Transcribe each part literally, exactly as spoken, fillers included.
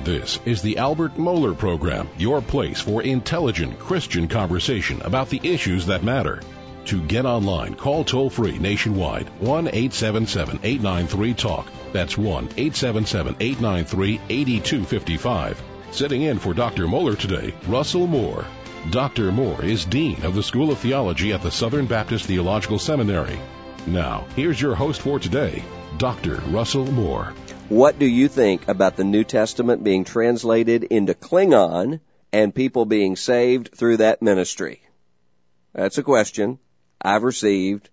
This is the Albert Mohler Program, your place for intelligent Christian conversation about the issues that matter. To get online, call toll-free nationwide, one eight seven seven, eight nine three, talk. That's one eight seven seven, eight nine three, eight two five five. Sitting in for Doctor Mohler today, Russell Moore. Doctor Moore is Dean of the School of Theology at the Southern Baptist Theological Seminary. Now, here's your host for today, Doctor Russell Moore. What do you think about the New Testament being translated into Klingon and people being saved through that ministry? That's a question I've received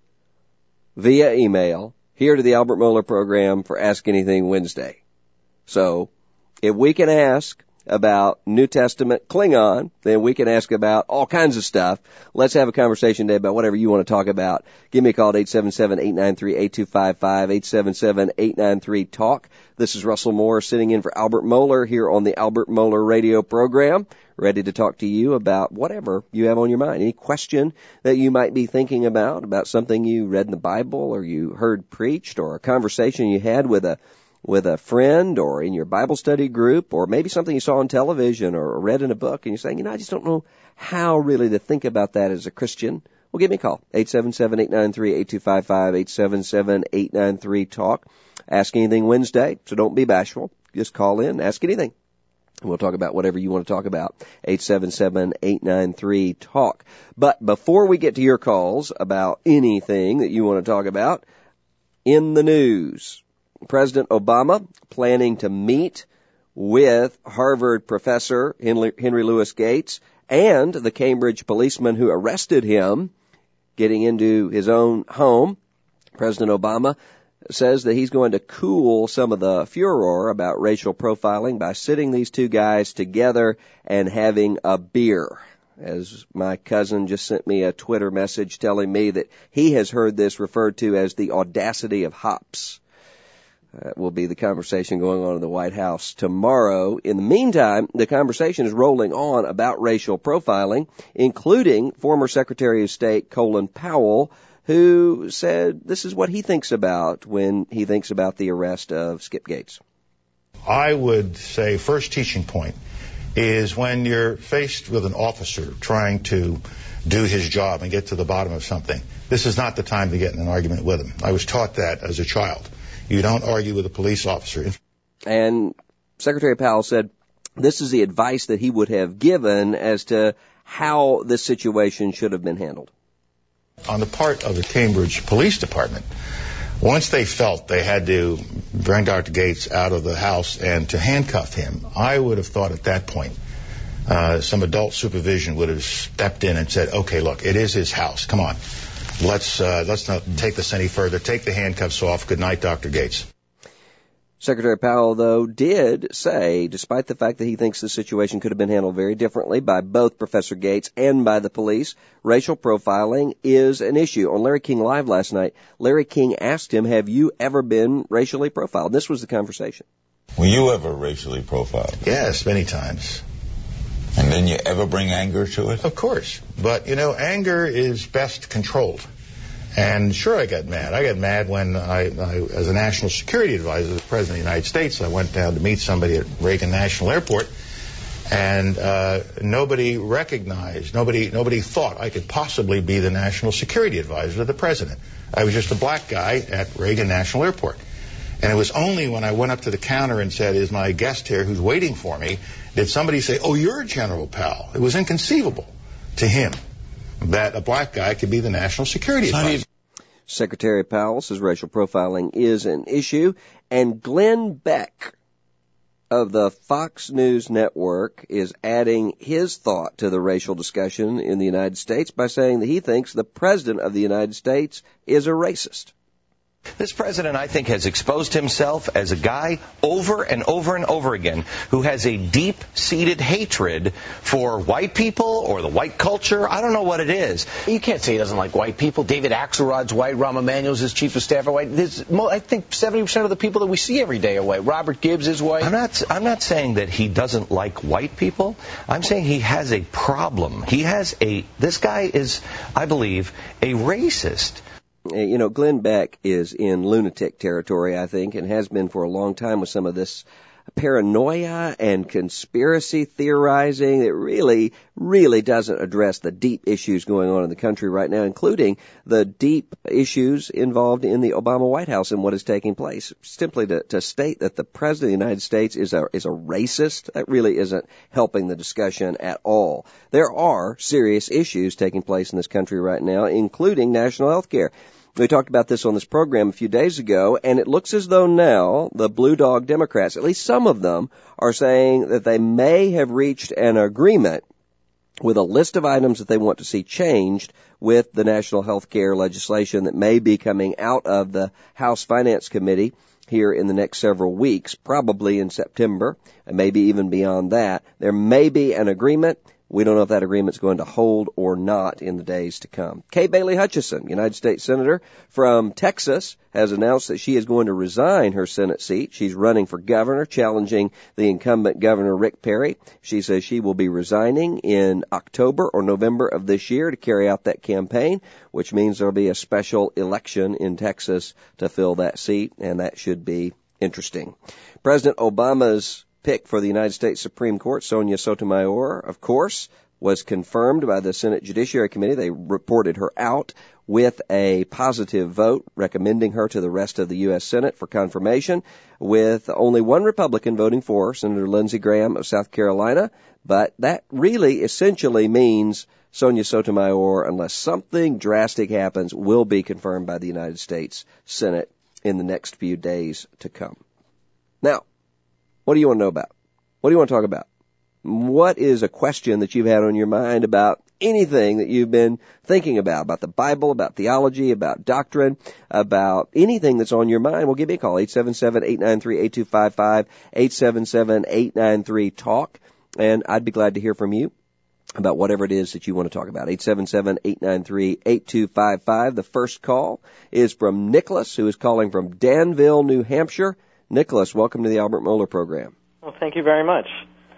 via email here to the Albert Mohler Program for Ask Anything Wednesday. So, if we can ask about New Testament Klingon, then we can ask about all kinds of stuff. Let's have a conversation today about whatever you want to talk about. Give me a call at eight seven seven, eight nine three, eight two five five, eight seven seven, eight nine three, talk. This is Russell Moore sitting in for Albert Mohler here on the Albert Mohler Radio Program, ready to talk to you about whatever you have on your mind. Any question that you might be thinking about, about something you read in the Bible or you heard preached, or a conversation you had with a with a friend or in your Bible study group, or maybe something you saw on television or read in a book, and you're saying, you know, I just don't know how really to think about that as a Christian. Well, give me a call, eight seven seven, eight nine three, eight two five five, eight seven seven, eight nine three, talk. Ask Anything Wednesday, so don't be bashful. Just call in, ask anything. We'll talk about whatever you want to talk about, eight seven seven, eight nine three, talk. But before we get to your calls about anything that you want to talk about, in the news, President Obama planning to meet with Harvard professor Henry Louis Gates and the Cambridge policeman who arrested him getting into his own home. President Obama says that he's going to cool some of the furor about racial profiling by sitting these two guys together and having a beer. As my cousin just sent me a Twitter message telling me that he has heard this referred to as the audacity of hops. That will be the conversation going on in the White House tomorrow. In the meantime, the conversation is rolling on about racial profiling, including former Secretary of State Colin Powell, who said this is what he thinks about when he thinks about the arrest of Skip Gates. I would say first teaching point is when you're faced with an officer trying to do his job and get to the bottom of something, this is not the time to get in an argument with him. I was taught that as a child. You don't argue with a police officer. And Secretary Powell said this is the advice that he would have given as to how this situation should have been handled. On the part of the Cambridge Police Department, once they felt they had to bring Doctor Gates out of the house and to handcuff him, I would have thought at that point uh, some adult supervision would have stepped in and said, okay, look, it is his house. Come on. Let's uh, let's not take this any further. Take the handcuffs off. Good night, Doctor Gates. Secretary Powell, though, did say, despite the fact that he thinks the situation could have been handled very differently by both Professor Gates and by the police, racial profiling is an issue. On Larry King Live last night, Larry King asked him, have you ever been racially profiled? This was the conversation. Were you ever racially profiled? Yes, many times. And then you ever bring anger to it? Of course. But, you know, anger is best controlled. And sure, I got mad. I got mad when I, I, as a national security advisor to the President of the United States, I went down to meet somebody at Reagan National Airport, and uh, nobody recognized, nobody nobody thought I could possibly be the national security advisor to the President. I was just a black guy at Reagan National Airport. And it was only when I went up to the counter and said, is my guest here who's waiting for me, did somebody say, oh, you're General Powell. It was inconceivable to him that a black guy could be the national security advisor. Secretary Powell says racial profiling is an issue. And Glenn Beck of the Fox News Network is adding his thought to the racial discussion in the United States by saying that he thinks the President of the United States is a racist. This president, I think, has exposed himself as a guy over and over and over again who has a deep-seated hatred for white people or the white culture. I don't know what it is. You can't say he doesn't like white people. David Axelrod's white. Rahm Emanuel's his chief of staff are white. There's, I think seventy percent of the people that we see every day are white. Robert Gibbs is white. I'm not, I'm not saying that he doesn't like white people. I'm saying he has a problem. He has a, this guy is, I believe, a racist. You know, Glenn Beck is in lunatic territory, I think, and has been for a long time with some of this paranoia and conspiracy theorizing that really, really doesn't address the deep issues going on in the country right now, including the deep issues involved in the Obama White House and what is taking place. Simply to, to state that the President of the United States is a, is a racist, that really isn't helping the discussion at all. There are serious issues taking place in this country right now, including national health care. We talked about this on this program a few days ago, and it looks as though now the Blue Dog Democrats, at least some of them, are saying that they may have reached an agreement with a list of items that they want to see changed with the national health care legislation that may be coming out of the House Finance Committee here in the next several weeks, probably in September, and maybe even beyond that. There may be an agreement. We don't know if that agreement's going to hold or not in the days to come. Kay Bailey Hutchison, United States Senator from Texas, has announced that she is going to resign her Senate seat. She's running for governor, challenging the incumbent Governor Rick Perry. She says she will be resigning in October or November of this year to carry out that campaign, which means there'll be a special election in Texas to fill that seat, and that should be interesting. President Obama's pick for the United States Supreme Court, Sonia Sotomayor, of course, was confirmed by the Senate Judiciary Committee. They reported her out with a positive vote, recommending her to the rest of the U S Senate for confirmation, with only one Republican voting for her, Senator Lindsey Graham of South Carolina. But that really essentially means Sonia Sotomayor, unless something drastic happens, will be confirmed by the United States Senate in the next few days to come. Now, what do you want to know about? What do you want to talk about? What is a question that you've had on your mind about anything that you've been thinking about, about the Bible, about theology, about doctrine, about anything that's on your mind? Well, give me a call, eight seven seven, eight nine three, eight two five five, eight seven seven, eight nine three, talk, and I'd be glad to hear from you about whatever it is that you want to talk about. eight seven seven, eight nine three, eight two five five. The first call is from Nicholas, who is calling from Danville, New Hampshire. Nicholas, welcome to the Albert Mohler program. Well, thank you very much.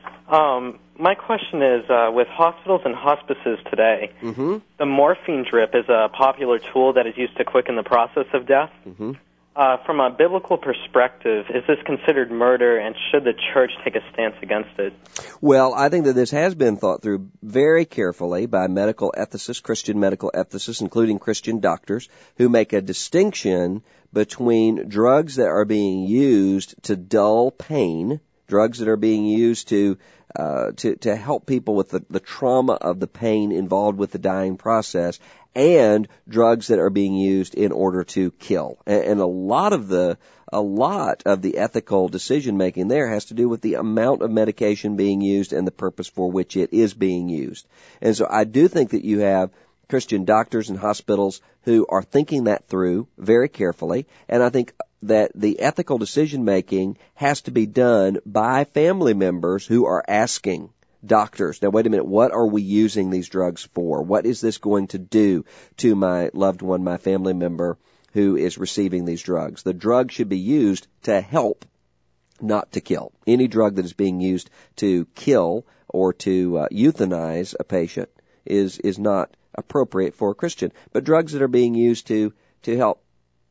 Um, my question is, uh, with hospitals and hospices today, mm-hmm. the morphine drip is a popular tool that is used to quicken the process of death. Mm-hmm. Uh, from a biblical perspective, is this considered murder, and should the church take a stance against it? Well, I think that this has been thought through very carefully by medical ethicists, Christian medical ethicists, including Christian doctors, who make a distinction between drugs that are being used to dull pain, drugs that are being used to uh, to, to help people with the, the trauma of the pain involved with the dying process, and drugs that are being used in order to kill. And, and a lot of the a lot of the ethical decision making there has to do with the amount of medication being used and the purpose for which it is being used. And so I do think that you have Christian doctors and hospitals who are thinking that through very carefully, and I think that the ethical decision making has to be done by family members who are asking doctors, now wait a minute, what are we using these drugs for? What is this going to do to my loved one, my family member who is receiving these drugs? The drug should be used to help, not to kill. Any drug that is being used to kill or to uh, euthanize a patient is is not appropriate for a Christian. But drugs that are being used to to help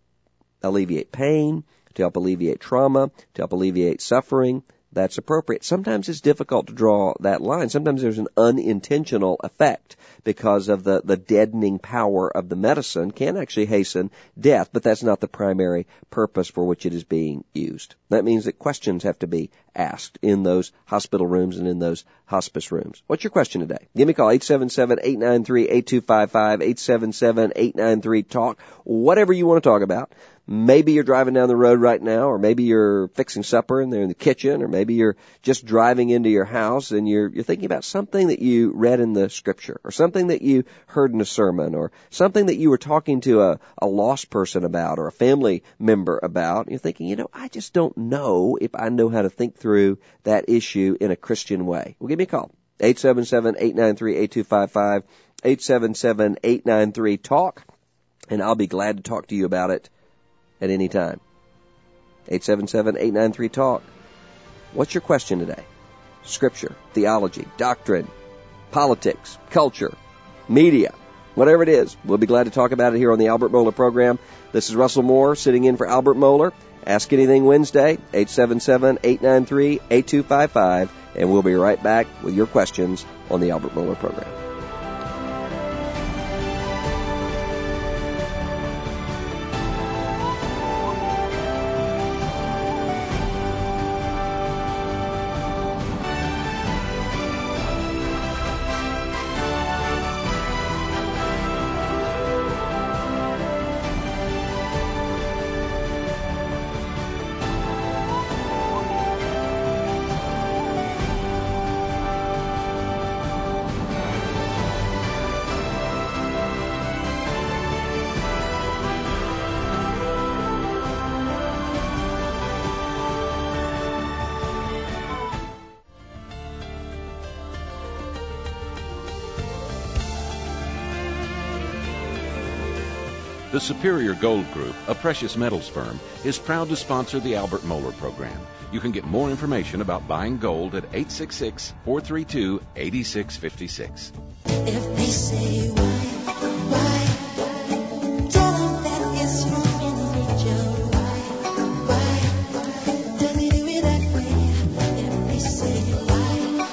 alleviate pain, to help alleviate trauma, to help alleviate suffering, that's appropriate. Sometimes it's difficult to draw that line. Sometimes there's an unintentional effect because of the, the deadening power of the medicine can actually hasten death, but that's not the primary purpose for which it is being used. That means that questions have to be asked in those hospital rooms and in those hospice rooms. What's your question today? Give me a call, eight seven seven, eight nine three, eight two five five, eight seven seven, eight nine three, talk, whatever you want to talk about. Maybe you're driving down the road right now, or maybe you're fixing supper and they're in the kitchen, or maybe you're just driving into your house and you're you're thinking about something that you read in the scripture, or something that you heard in a sermon, or something that you were talking to a, a lost person about or a family member about. You're thinking, you know, I just don't know if I know how to think through that issue in a Christian way. Well, give me a call, eight seven seven, eight nine three, eight two five five, eight seven seven, eight nine three, talk, and I'll be glad to talk to you about it at any time. eight seven seven, eight nine three, talk. What's your question today? Scripture, theology, doctrine, politics, culture, media. Whatever it is, we'll be glad to talk about it here on the Albert Mohler program. This is Russell Moore sitting in for Albert Mohler. Ask Anything Wednesday, eight seven seven, eight nine three, eight two five five, and we'll be right back with your questions on the Albert Mohler program. The Superior Gold Group, a precious metals firm, is proud to sponsor the Albert Mohler program. You can get more information about buying gold at eight six six, four three two, eight six five six. If they say why, why, tell them that it's human nature. Why, why, does he do it that way? If they say why,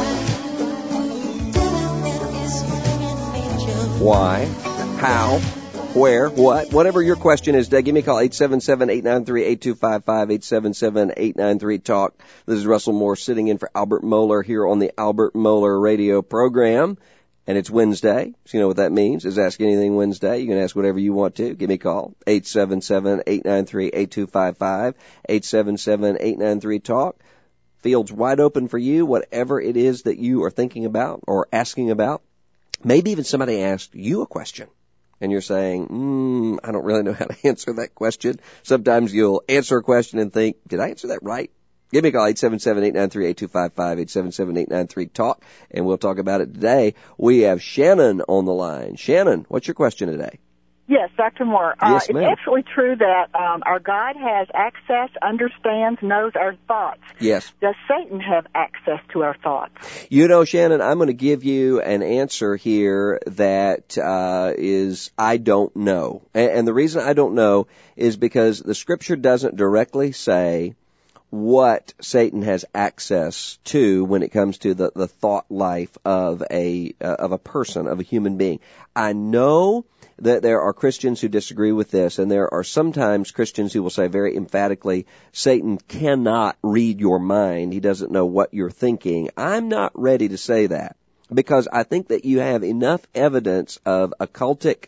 why, tell them that it's human nature. Why? How? Where? What? Whatever your question is, Doug, give me a call, eight seven seven, eight nine three, eight two five five, eight seven seven, eight nine three, talk. This is Russell Moore sitting in for Albert Mohler here on the Albert Mohler radio program. And it's Wednesday, so you know what that means, is Ask Anything Wednesday. You can ask whatever you want to. Give me a call, eight seven seven, eight nine three, eight two five five, eight seven seven, eight nine three, talk. Field's wide open for you, whatever it is that you are thinking about or asking about. Maybe even somebody asked you a question. And you're saying, hmm, I don't really know how to answer that question. Sometimes you'll answer a question and think, did I answer that right? Give me a call, eight seven seven, eight nine three, eight two five five, eight seven seven, eight nine three, talk, and we'll talk about it today. We have Shannon on the line. Shannon, what's your question today? Yes, Doctor Moore. Yes, uh, ma'am. It's absolutely true that um, our God has access, understands, knows our thoughts. Yes. Does Satan have access to our thoughts? You know, Shannon, I'm going to give you an answer here that uh, is I don't know. And, and the reason I don't know is because the Scripture doesn't directly say what Satan has access to when it comes to the, the thought life of a uh, of a person, of a human being. I know that there are Christians who disagree with this, and there are sometimes Christians who will say very emphatically, Satan cannot read your mind. He doesn't know what you're thinking. I'm not ready to say that, because I think that you have enough evidence of occultic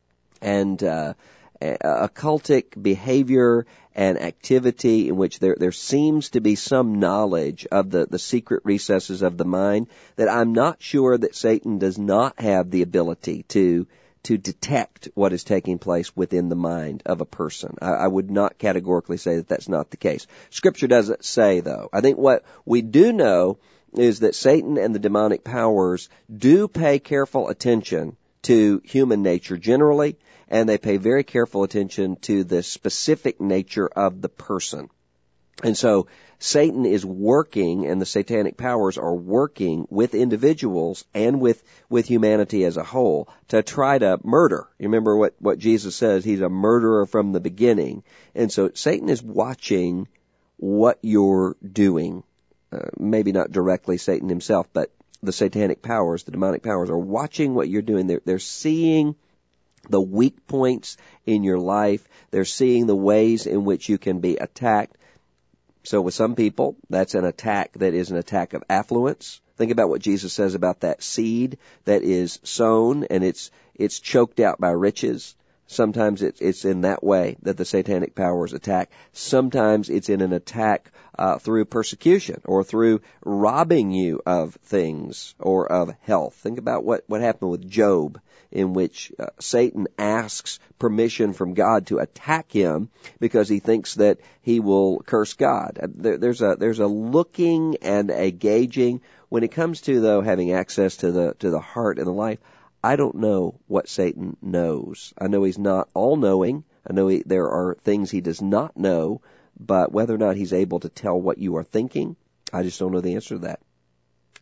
and uh, occultic behavior and activity in which there there seems to be some knowledge of the, the secret recesses of the mind, that I'm not sure that Satan does not have the ability to to detect what is taking place within the mind of a person. I, I would not categorically say that that's not the case. Scripture doesn't say, though. I think what we do know is that Satan and the demonic powers do pay careful attention to human nature generally, and they pay very careful attention to the specific nature of the person. And so Satan is working, and the satanic powers are working with individuals and with, with humanity as a whole to try to murder. You remember what, what Jesus says, he's a murderer from the beginning. And so Satan is watching what you're doing. Uh, maybe not directly Satan himself, but the satanic powers, the demonic powers are watching what you're doing. They're, they're seeing the weak points in your life. They're seeing the ways in which you can be attacked. So with some people, that's an attack that is an attack of affluence. Think about what Jesus says about that seed that is sown and it's it's choked out by riches. Sometimes it's, it's in that way that the satanic powers attack. Sometimes it's in an attack uh, through persecution or through robbing you of things or of health. Think about what, what happened with Job, in which uh, Satan asks permission from God to attack him because he thinks that he will curse God. There, there's a there's a looking and a gauging. When it comes to, though, having access to the to the heart and the life, I don't know what Satan knows. I know he's not all-knowing. I know he, there are things he does not know, but whether or not he's able to tell what you are thinking, I just don't know the answer to that.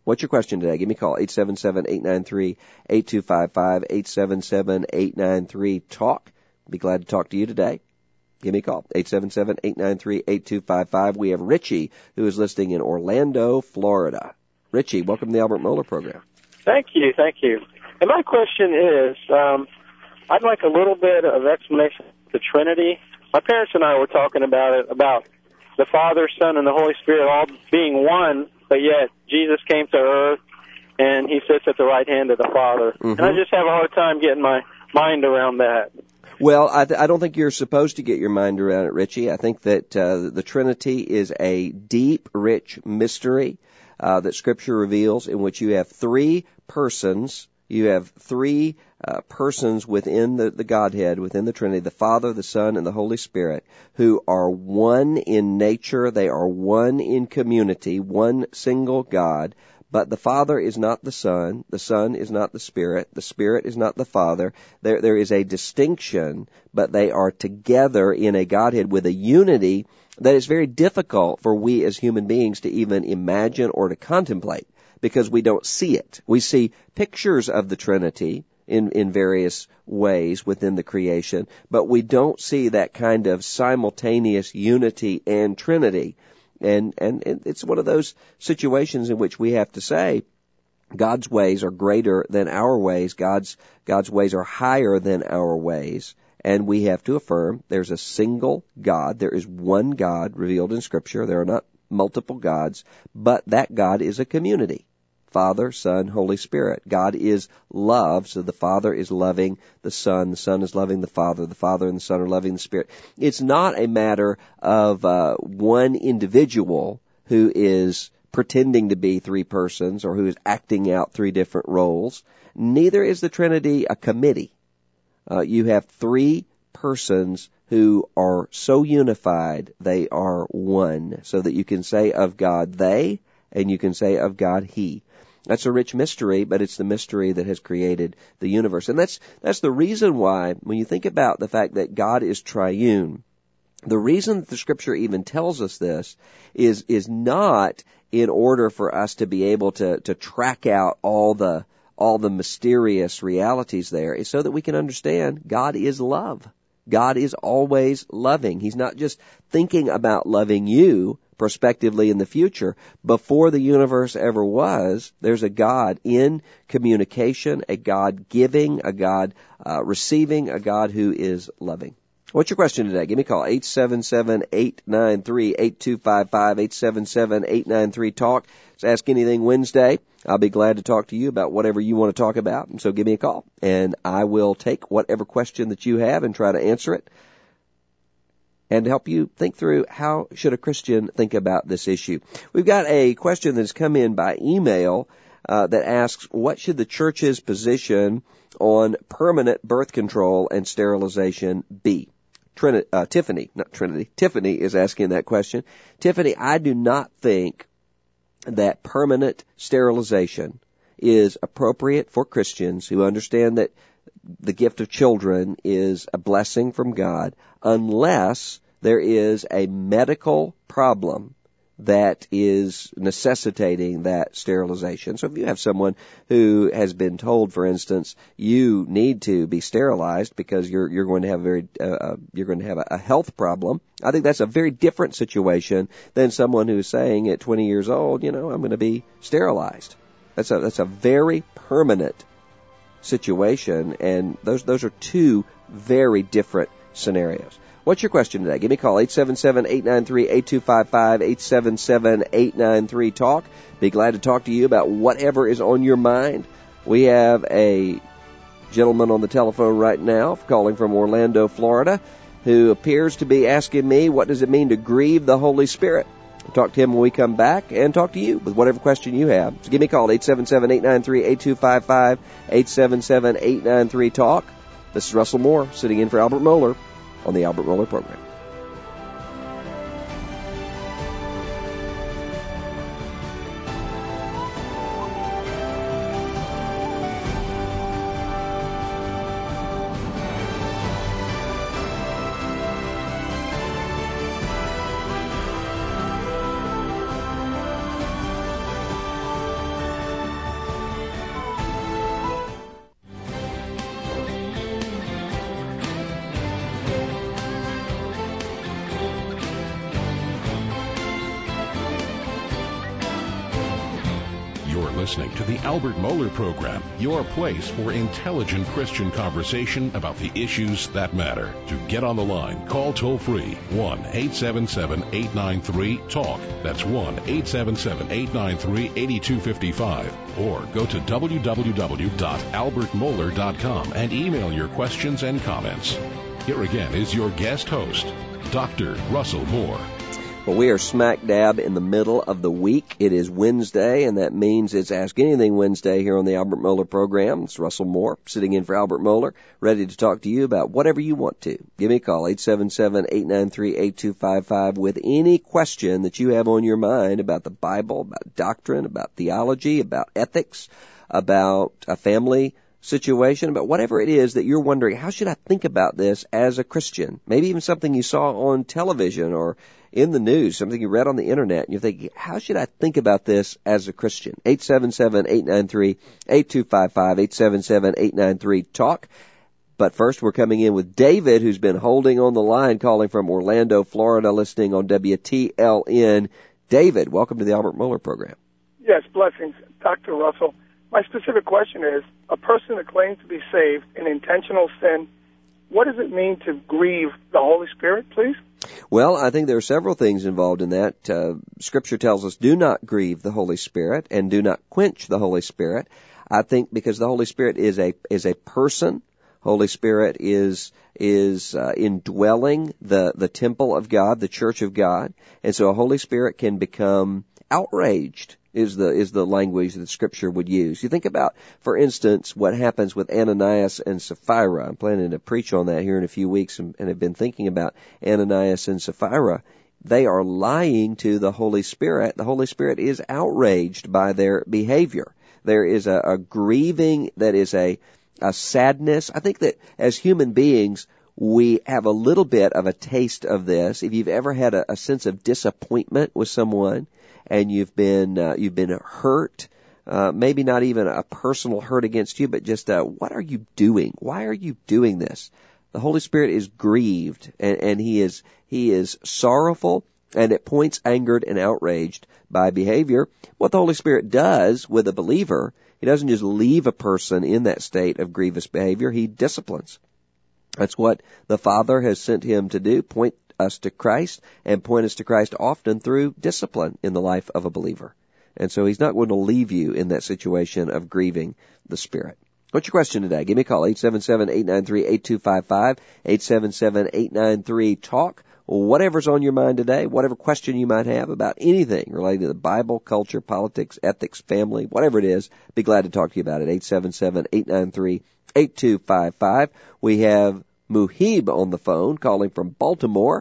What's your question today? Give me a call, eight seven seven, eight nine three, eight two five five, eight seven seven, eight nine three, talk. Be glad to talk to you today. Give me a call, eight seven seven, eight nine three, eight two five five. We have Richie, who is listening in Orlando, Florida. Richie, welcome to the Albert Mohler program. Thank you, thank you. And my question is, um, I'd like a little bit of explanation of the Trinity. My parents and I were talking about it, about the Father, Son, and the Holy Spirit all being one, but yet Jesus came to earth, and he sits at the right hand of the Father. Mm-hmm. And I just have a hard time getting my mind around that. Well, I, th- I don't think you're supposed to get your mind around it, Richie. I think that uh, the Trinity is a deep, rich mystery uh, that Scripture reveals, in which you have three persons. You have three uh, persons within the, the Godhead, within the Trinity, the Father, the Son, and the Holy Spirit, who are one in nature. They are one in community, one single God. But the Father is not the Son, the Son is not the Spirit, the Spirit is not the Father. There, there is a distinction, but they are together in a Godhead with a unity that is very difficult for we as human beings to even imagine or to contemplate, because we don't see it. We see pictures of the Trinity in, in various ways within the creation, but we don't see that kind of simultaneous unity and Trinity. And, and it's one of those situations in which we have to say God's ways are greater than our ways. God's, God's ways are higher than our ways. And we have to affirm there's a single God. There is one God revealed in Scripture. There are not multiple gods, but that God is a community. Father, Son, Holy Spirit. God is love, so the Father is loving the Son, the Son is loving the Father, the Father and the Son are loving the Spirit. It's not a matter of uh, one individual who is pretending to be three persons or who is acting out three different roles. Neither is the Trinity a committee. Uh, you have three persons who are so unified, they are one, so that you can say of God they, and you can say of God he. That's a rich mystery, but it's the mystery that has created the universe. And that's that's the reason why, when you think about the fact that God is triune, the reason that the Scripture even tells us this is is not in order for us to be able to, to track out all the all the mysterious realities there. It's so that we can understand God is love. God is always loving. He's not just thinking about loving you prospectively in the future. Before the universe ever was, there's a God in communication, a God giving, a God uh, receiving, a God who is loving. What's your question today? Give me a call, eight seven seven, eight nine three, eight two five five, eight seven seven, eight nine three, talk. It's Ask Anything Wednesday. I'll be glad to talk to you about whatever you want to talk about, and so give me a call, and I will take whatever question that you have and try to answer it, and help you think through how should a Christian think about this issue. We've got a question that's come in by email uh, that asks, what should the church's position on permanent birth control and sterilization be? Trini- uh, Tiffany, not Trinity, Tiffany is asking that question. Tiffany, I do not think that permanent sterilization is appropriate for Christians who understand that the gift of children is a blessing from God, unless there is a medical problem that is necessitating that sterilization. So if you have someone who has been told, for instance, you need to be sterilized because you're you're going to have a very uh, you're going to have a, a health problem, I think that's a very different situation than someone who's saying at twenty years old, you know, I'm going to be sterilized. That's a that's a very permanent situation, and those those are two very different scenarios. What's your question today? Give me a call, eight seven seven, eight nine three, eight two five five, eight seven seven, eight nine three, talk. Be glad to talk to you about whatever is on your mind. We have a gentleman on the telephone right now calling from Orlando, Florida, who appears to be asking me, what does it mean to grieve the Holy Spirit? I'll talk to him when we come back and talk to you with whatever question you have. So give me a call, eight seven seven, eight nine three, eight two five five, eight seven seven, eight nine three, talk. This is Russell Moore sitting in for Albert Mohler on the Albert Mohler program. listening to the Albert Mohler Program, your place for intelligent Christian conversation about the issues that matter. To get on the line, call toll-free one eight seven seven, eight nine three, TALK. That's one eight seven seven, eight nine three, eight two five five. Or go to w w w dot albert mohler dot com and email your questions and comments. Here again is your guest host, Doctor Russell Moore. Well, we are smack dab in the middle of the week. It is Wednesday, and that means it's Ask Anything Wednesday here on the Albert Mohler program. It's Russell Moore sitting in for Albert Mohler, ready to talk to you about whatever you want to. Give me a call, eight seven seven, eight nine three, eight two five five, with any question that you have on your mind about the Bible, about doctrine, about theology, about ethics, about a family situation, about whatever it is that you're wondering, how should I think about this as a Christian? Maybe even something you saw on television or in the news, something you read on the internet, and you're thinking, how should I think about this as a Christian? eight seven seven, eight nine three, eight two five five, eight seven seven, eight nine three, TALK. But first, we're coming in with David, who's been holding on the line, calling from Orlando, Florida, listening on W T L N. David, welcome to the Albert Mohler program. Yes, blessings. Doctor Russell, my specific question is, a person that claims to be saved in intentional sin, what does it mean to grieve the Holy Spirit, please? Well, I think there are several things involved in that. Uh, Scripture tells us, do not grieve the Holy Spirit and do not quench the Holy Spirit. I think because the Holy Spirit is a is a person. Holy Spirit is is uh, indwelling the the temple of God, the church of God, and so a Holy Spirit can become outraged. Is the is the language that Scripture would use. You think about, for instance, what happens with Ananias and Sapphira. I'm planning to preach on that here in a few weeks, and, and have been thinking about Ananias and Sapphira. They are lying to the Holy Spirit. The Holy Spirit is outraged by their behavior. There is a, a grieving that is a a sadness. I think that as human beings, we have a little bit of a taste of this. If you've ever had a, a sense of disappointment with someone, and you've been uh, you've been hurt, uh, maybe not even a personal hurt against you, but just uh, what are you doing? Why are you doing this? The Holy Spirit is grieved, and, and he is he is sorrowful, and at points angered and outraged by behavior. What the Holy Spirit does with a believer, he doesn't just leave a person in that state of grievous behavior. He disciplines. That's what the Father has sent him to do, point us to Christ, and point us to Christ often through discipline in the life of a believer. And so he's not going to leave you in that situation of grieving the Spirit. What's your question today? Give me a call, eight seven seven, eight nine three, eight two five five, eight seven seven, eight nine three, TALK. Whatever's on your mind today, whatever question you might have about anything related to the Bible, culture, politics, ethics, family, whatever it is, be glad to talk to you about it. eight seven seven, eight nine three, eight two five five. We have Muhib on the phone, calling from Baltimore.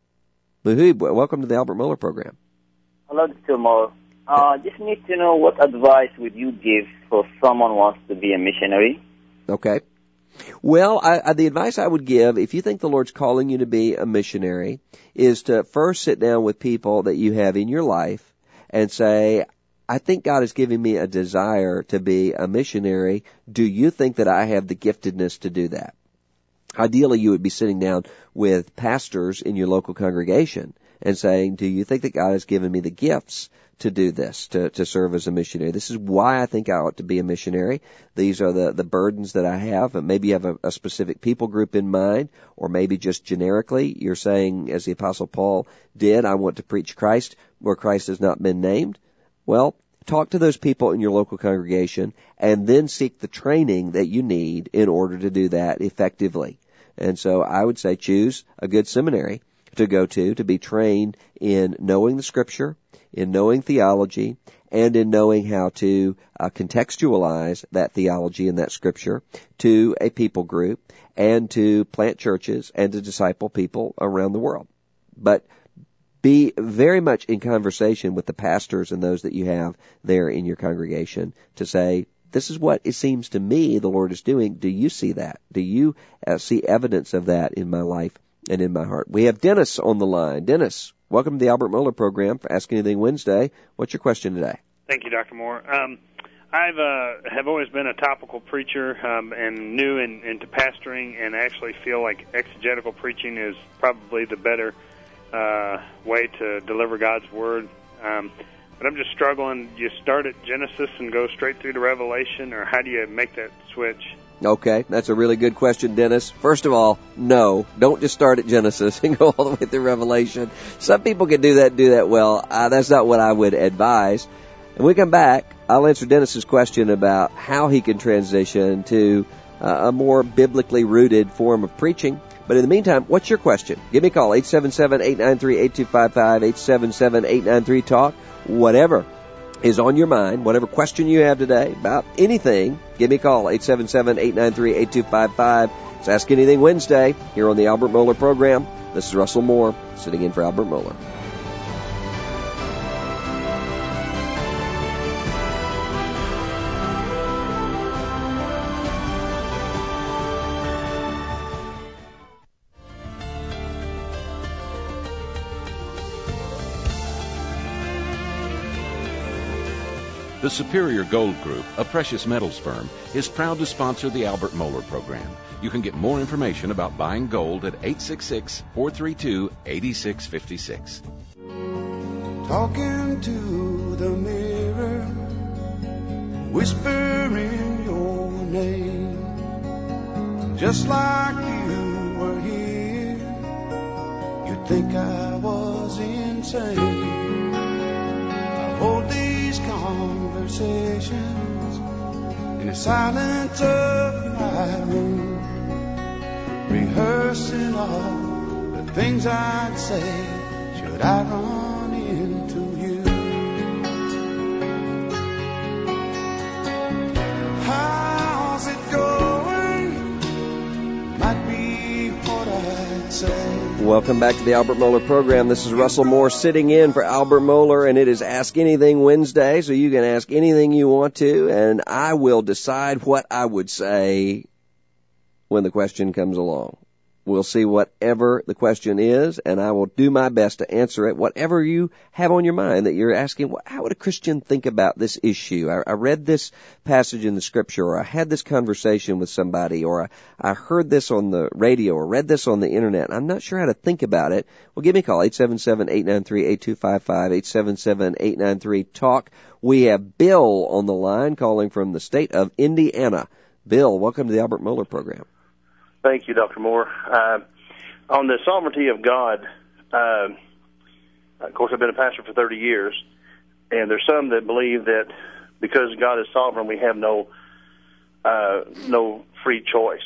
Muhib, welcome to the Albert Mohler program. Hello, Doctor Moore. Uh, just need to know, what advice would you give for someone who wants to be a missionary? Okay. Well, I, I, the advice I would give, if you think the Lord's calling you to be a missionary, is to first sit down with people that you have in your life and say, I think God has given me a desire to be a missionary. Do you think that I have the giftedness to do that? Ideally, you would be sitting down with pastors in your local congregation and saying, do you think that God has given me the gifts to do this, to, to serve as a missionary? This is why I think I ought to be a missionary. These are the, the burdens that I have. And maybe you have a, a specific people group in mind, or maybe just generically you're saying, as the Apostle Paul did, I want to preach Christ where Christ has not been named. Well, talk to those people in your local congregation and then seek the training that you need in order to do that effectively. And so I would say choose a good seminary to go to, to be trained in knowing the Scripture, in knowing theology, and in knowing how to uh, contextualize that theology and that Scripture to a people group, and to plant churches and to disciple people around the world. But be very much in conversation with the pastors and those that you have there in your congregation to say, this is what it seems to me the Lord is doing. Do you see that? Do you uh, see evidence of that in my life and in my heart? We have Dennis on the line. Dennis, welcome to the Albert Mohler program for Ask Anything Wednesday. What's your question today? Thank you, Doctor Moore. Um, I've uh, have always been a topical preacher um, and new in, into pastoring, and I actually feel like exegetical preaching is probably the better uh, way to deliver God's Word. Um, but I'm just struggling. Do you start at Genesis and go straight through to Revelation, or how do you make that switch? Okay, that's a really good question, Dennis. First of all, no, don't just start at Genesis and go all the way through Revelation. Some people can do that, do that well. Uh, that's not what I would advise. And when we come back, I'll answer Dennis's question about how he can transition to uh, a more biblically rooted form of preaching. But in the meantime, what's your question? Give me a call, eight seven seven, eight nine three, eight two five five, eight seven seven, eight nine three, talk, whatever is on your mind, whatever question you have today about anything, give me a call, eight seven seven, eight nine three, eight two five five. It's Ask Anything Wednesday here on the Albert Mohler program. This is Russell Moore, sitting in for Albert Mohler. The Superior Gold Group, a precious metals firm, is proud to sponsor the Albert Mohler program. You can get more information about buying gold at eight six six, four three two, eight six five six. Talking to the mirror, whispering your name, just like you were here, you'd think I was insane. I hold these conversations in the silence of my room, rehearsing all the things I'd say should I run into you. How's it going? Might be what I'd say. Welcome back to the Albert Mohler program. This is Russell Moore sitting in for Albert Mohler, and it is Ask Anything Wednesday, so you can ask anything you want to, and I will decide what I would say when the question comes along. We'll see whatever the question is, and I will do my best to answer it, whatever you have on your mind that you're asking. How would a Christian think about this issue? I, I read this passage in the Scripture, or I had this conversation with somebody, or I, I heard this on the radio, or read this on the Internet. I'm not sure how to think about it. Well, give me a call, eight seven seven, eight nine three, eight two five five, eight seven seven, eight nine three, talk. We have Bill on the line calling from the state of Indiana. Bill, welcome to the Albert Mohler program. Thank you, Doctor Moore. Uh, on the sovereignty of God, uh, of course, I've been a pastor for thirty years, and there's some that believe that because God is sovereign, we have no uh, no free choice.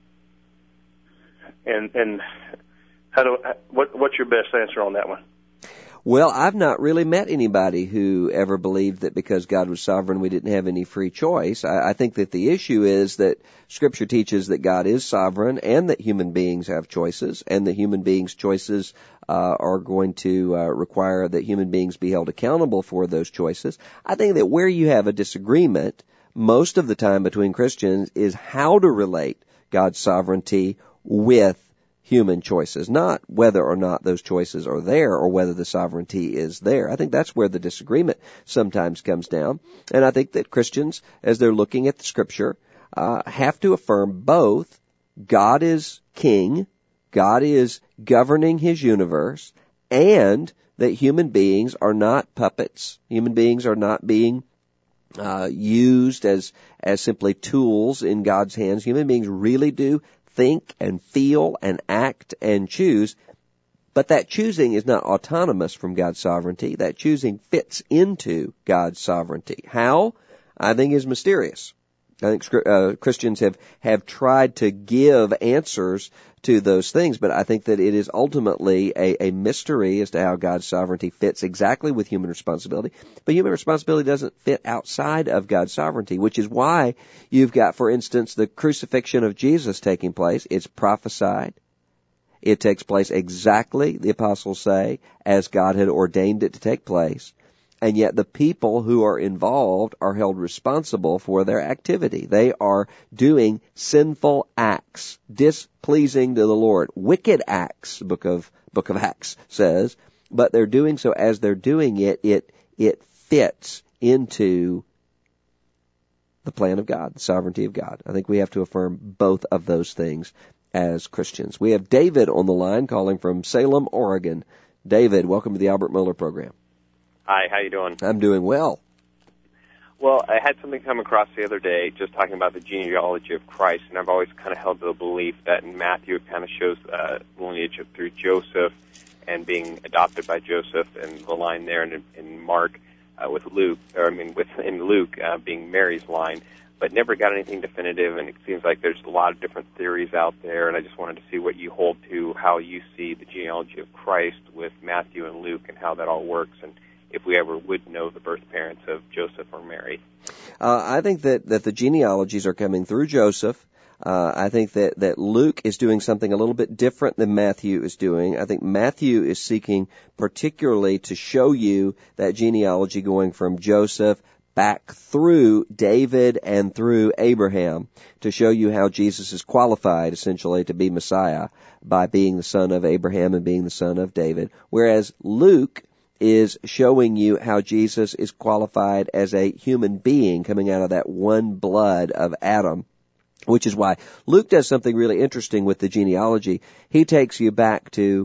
And and how do what what's your best answer on that one? Well, I've not really met anybody who ever believed that because God was sovereign, we didn't have any free choice. I, I think that the issue is that Scripture teaches that God is sovereign and that human beings have choices, and that human beings' choices uh, are going to uh, require that human beings be held accountable for those choices. I think that where you have a disagreement most of the time between Christians is how to relate God's sovereignty with human choices, not whether or not those choices are there or whether the sovereignty is there. I think that's where the disagreement sometimes comes down. And I think that Christians, as they're looking at the Scripture, uh, have to affirm both God is king, God is governing his universe, and that human beings are not puppets. Human beings are not being uh, used as as simply tools in God's hands. Human beings really do think and feel and act and choose, but that choosing is not autonomous from God's sovereignty. That choosing fits into God's sovereignty. How? I think is mysterious. I think uh, Christians have, have tried to give answers to those things, but I think that it is ultimately a, a mystery as to how God's sovereignty fits exactly with human responsibility. But human responsibility doesn't fit outside of God's sovereignty, which is why you've got, for instance, the crucifixion of Jesus taking place. It's prophesied. It takes place exactly, the apostles say, as God had ordained it to take place. And yet the people who are involved are held responsible for their activity. They are doing sinful acts, displeasing to the Lord. Wicked acts, book of, book of Acts says. But they're doing so as they're doing it, it, it fits into the plan of God, the sovereignty of God. I think we have to affirm both of those things as Christians. We have David on the line calling from Salem, Oregon. David, welcome to the Albert Mohler program. Hi, how you doing? I'm doing well. Well, I had something come across the other day just talking about the genealogy of Christ, and I've always kind of held to the belief that in Matthew it kind of shows uh, lineage of, through Joseph and being adopted by Joseph, and the line there in, in Mark uh, with Luke, or I mean with in Luke uh, being Mary's line, but never got anything definitive, and it seems like there's a lot of different theories out there, and I just wanted to see what you hold to, how you see the genealogy of Christ with Matthew and Luke, and how that all works, and if we ever would know the birth parents of Joseph or Mary. Uh, I think that, that the genealogies are coming through Joseph. Uh, I think that, that Luke is doing something a little bit different than Matthew is doing. I think Matthew is seeking particularly to show you that genealogy going from Joseph back through David and through Abraham to show you how Jesus is qualified essentially to be Messiah by being the son of Abraham and being the son of David. Whereas Luke is showing you how Jesus is qualified as a human being coming out of that one blood of Adam, which is why Luke does something really interesting with the genealogy. He takes you back to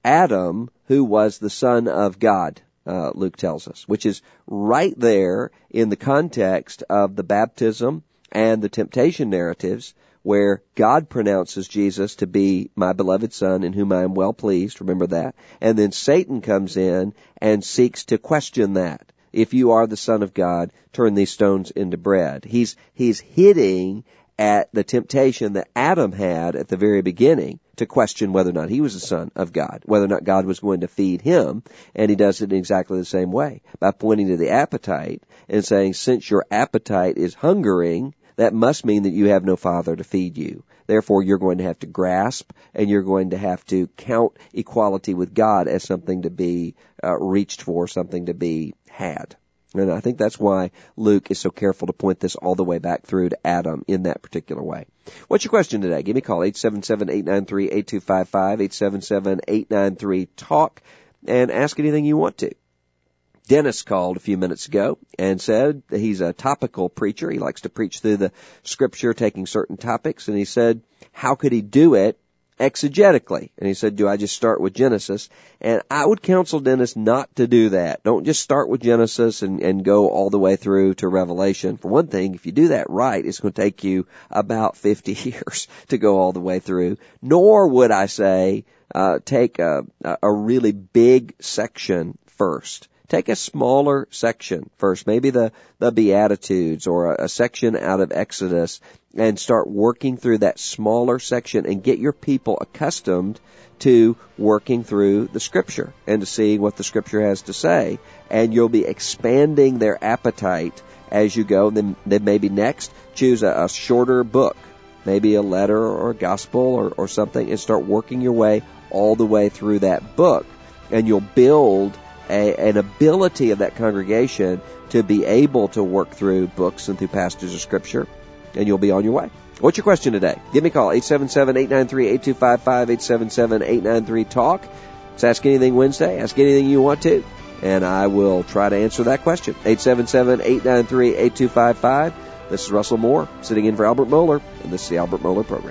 Adam, who was the son of God, uh, Luke tells us, which is right there in the context of the baptism and the temptation narratives, where God pronounces Jesus to be my beloved son in whom I am well pleased. Remember that. And then Satan comes in and seeks to question that. If you are the son of God, turn these stones into bread. He's, he's hitting at the temptation that Adam had at the very beginning to question whether or not he was the son of God, whether or not God was going to feed him. And he does it in exactly the same way by pointing to the appetite and saying, since your appetite is hungering, that must mean that you have no father to feed you. Therefore, you're going to have to grasp, and you're going to have to count equality with God as something to be uh, reached for, something to be had. And I think that's why Luke is so careful to point this all the way back through to Adam in that particular way. What's your question today? Give me a call, eight seven seven, eight nine three, eight two five five, eight seven seven, eight nine three, talk, and ask anything you want to. Dennis called a few minutes ago and said that he's a topical preacher. He likes to preach through the scripture, taking certain topics. And he said, how could he do it exegetically? And he said, do I just start with Genesis? And I would counsel Dennis not to do that. Don't just start with Genesis and, and go all the way through to Revelation. For one thing, if you do that right, it's going to take you about fifty years to go all the way through. Nor would I say, uh, take a, a really big section first. Take a smaller section first, maybe the, the Beatitudes or a, a section out of Exodus, and start working through that smaller section and get your people accustomed to working through the Scripture and to seeing what the Scripture has to say. And you'll be expanding their appetite as you go. Then, then maybe next, choose a, a shorter book, maybe a letter or a gospel or, or something, and start working your way all the way through that book. And you'll build A, an ability of that congregation to be able to work through books and through passages of Scripture, and you'll be on your way. What's your question today? Give me a call, eight seven seven, eight nine three, eight two five five, eight seven seven, eight nine three, talk. It's Ask Anything Wednesday. Ask anything you want to, and I will try to answer that question. eight seven seven, eight nine three, eight two five five. This is Russell Moore, sitting in for Albert Mohler, and this is the Albert Mohler Program.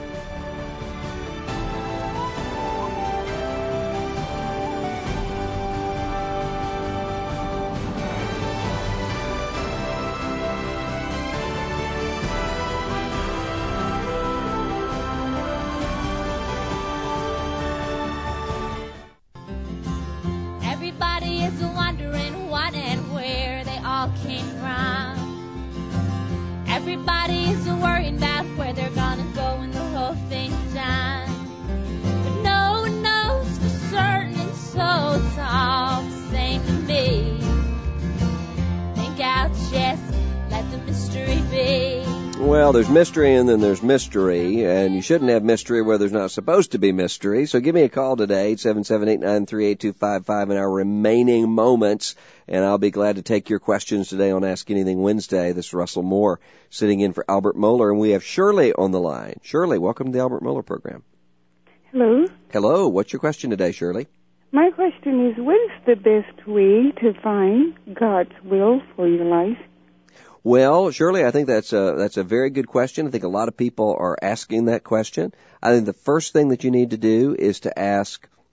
Everybody is wondering what and where they all came from. Everybody is worried about where they're gonna go when the whole thing's done. But no one knows for certain, and so it's all the same to me. Think out, just let the mystery be. Well, there's mystery and then there's mystery, and you shouldn't have mystery where there's not supposed to be mystery. So give me a call today, eight seven seven, eight nine three, eight two five five in our remaining moments, and I'll be glad to take your questions today on Ask Anything Wednesday. This is Russell Moore sitting in for Albert Mohler, and we have Shirley on the line. Shirley, welcome to the Albert Mohler Program. Hello. Hello. What's your question today, Shirley? My question is, what is the best way to find God's will for your life? Well, Shirley, I think that's a, that's a very good question. I think a lot of people are asking that question. I think the first thing that you need to do is to ask,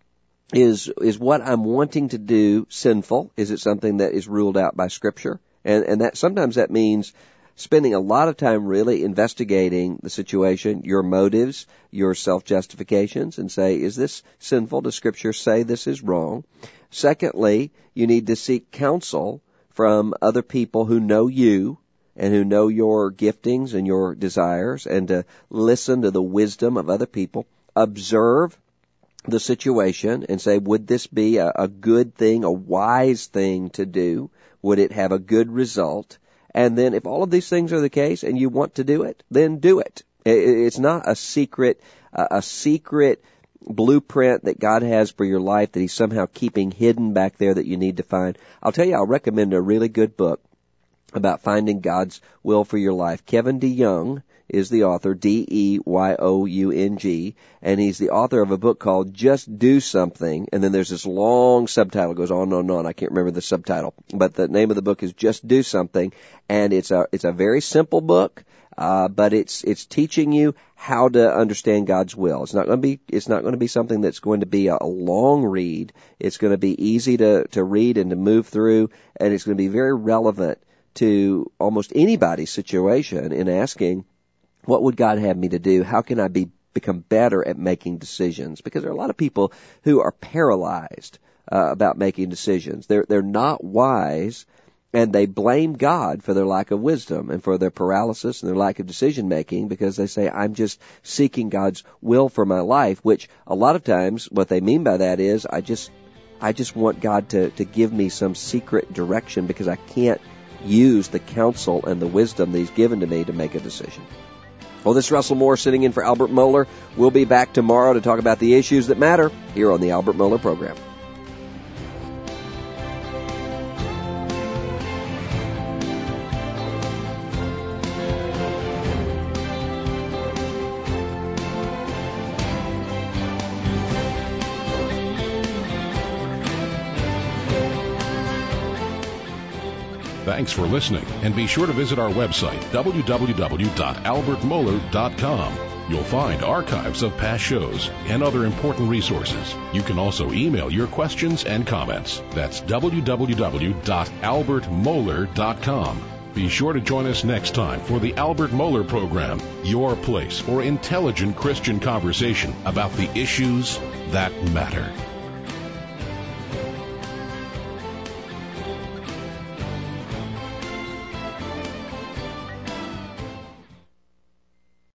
is is what I'm wanting to do sinful? Is it something that is ruled out by Scripture? And and that sometimes that means spending a lot of time really investigating the situation, your motives, your self-justifications, and say, is this sinful? Does Scripture say this is wrong? Secondly, you need to seek counsel from other people who know you and who know your giftings and your desires, and to listen to the wisdom of other people. Observe the situation and say, would this be a, a good thing, a wise thing to do? Would it have a good result? And then if all of these things are the case and you want to do it, then do it. It's not a secret, a secret blueprint that God has for your life that He's somehow keeping hidden back there that you need to find. I'll tell you, I'll recommend a really good book about finding God's will for your life. Kevin DeYoung is the author, D E Y O U N G, and he's the author of a book called Just Do Something, and then there's this long subtitle, goes on and on and on. I can't remember the subtitle, but the name of the book is Just Do Something, and it's a it's a very simple book, uh, but it's it's teaching you how to understand God's will. It's not going to be it's not going to be something that's going to be a, a long read. It's going to be easy to to read and to move through, and it's going to be very relevant to almost anybody's situation in asking, what would God have me to do? How can I be become better at making decisions? Because there are a lot of people who are paralyzed uh, about making decisions. They're they're not wise, and they blame God for their lack of wisdom and for their paralysis and their lack of decision making, because they say, I'm just seeking God's will for my life, which a lot of times what they mean by that is, I just I just want God to, to give me some secret direction because I can't use the counsel and the wisdom that He's given to me to make a decision. Well, this is Russell Moore sitting in for Albert Mohler. We'll be back tomorrow to talk about the issues that matter here on the Albert Mohler Program. Thanks for listening, and be sure to visit our website, w w w dot albert mohler dot com. You'll find archives of past shows and other important resources. You can also email your questions and comments. That's w w w dot albert mohler dot com. Be sure to join us next time for the Albert Mohler Program, your place for intelligent Christian conversation about the issues that matter.